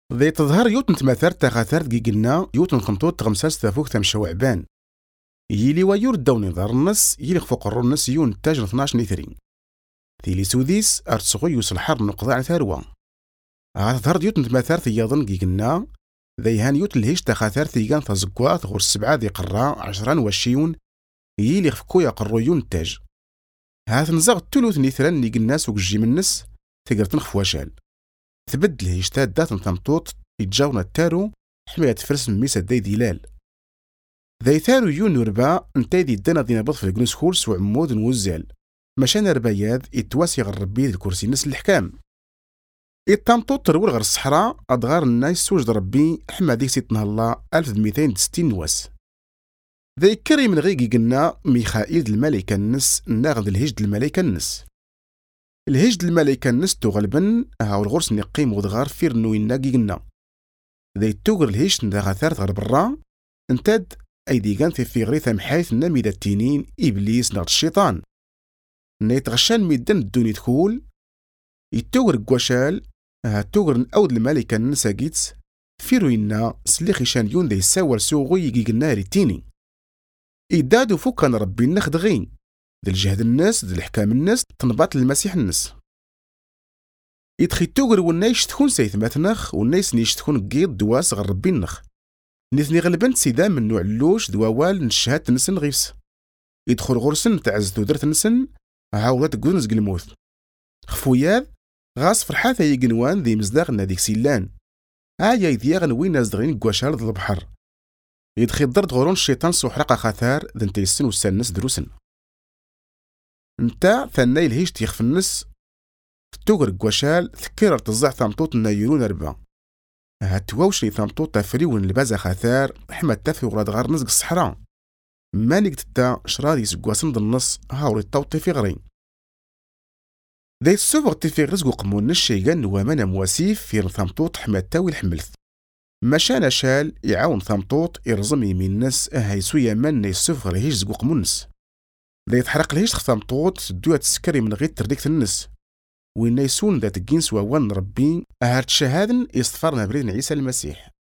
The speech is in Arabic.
ذي تظهر يوتن تماثر تاخاثر قلنا يوتن خمطوط تغمساس تافوك تمشى وعبان يلي ويور داوني ضار النس يلي خفوق النس يون تاج 12 نيثرين ثيلي سوديس ارتسغو يوصل نقضاء عن ثروة تظهر يوتن تماثر ثياضن قلنا ذي هان يوتن الهيش تاخاثر ثيقان تزقوات غور 7 ذي قرا 10 وشيون يلي خفكو يقرو يون تاج هاث نزاغ تلوث نيثران نيق الناس وكجي من النس تقدر تنخف واشال تبدل هيش تادات نتمطوط يتجاونا التارو حماية فرس ميسا داي ديلال ذي ثارو يون وربا انتاي دي دانا دينا بط في الجنوس خورس وعمود وزال مشان رباياد يتواسي غير ربي الكرسي نس الحكام التمطوط ترول غير الصحراء أدغار الناس سوجد ربي حما ديك سيتنا الله 1260 نواس ذي كريم من غيقي قلنا ميخائيل الملكة النس ناغد الهجد الملكة النس الهجد الملكة النس تغلبن هاو الغرس نقيم ودغار فيرنو يناقي قلنا ذي توغر الهجد نداغا ثارت غير برا انتاد ايدي كان في غريثة محايث نامي ذا التنين إبليس نغد الشيطان نيتغشان ميدان الدوني تخول يتوغر قواشال توغر نأود الملكة النسا قيتس فيرو ينا سليخي شان يون ذي ساور سوغي يقي قلنا ريتيني إدادو فوق كان ربي ناخد غين ذي الجهد الناس ذي الحكام الناس تنبات المسيح الناس يدخي توغر والنايش تكون سيثماتنخ والنايس نيش تكون قيد دواس غير ربي النخ نثني غلبنت سيدا من نوع اللوش دووال نشهات نسن غيفس يدخل غرسن تعزتو درت نسن عاودت قونز قلموث خفوياذ غاص فرحاثا يقنوان ذي مزداغ ناديك سيلان يدياغن وين نازدغين قواشار ذي البحر يدخي الضرد غورون الشيطان سوحرق خاثار ذن تيسن وسانس دروسن نتا ثناي الهيش تيخف النس توغر قواشال ثكير تزع ثامطوط نايرون 4 هاتواوشني ثامطوط تافريون البازا خاثار حما تافي وراد غار نزق الصحراء مانيك تتا شراري سقواسن النص هاوري الطوطي في غرين ذي السوفغ تفي غرزقو قمون الشيغان ومانا مواسيف في ثامطوط حما تاوي الحملث مشان شال يعاون ثامطوط يرزم يمين الناس هايسو يمان يسوفغ رهيش زقو قمونس ذي يتحرق لهيش ثامطوط دوات السكري من غير ترديكت النس وين يسون ذات الجنس ووان ربي أهارت شهادن يصفرنا بريدنا عيسى المسيح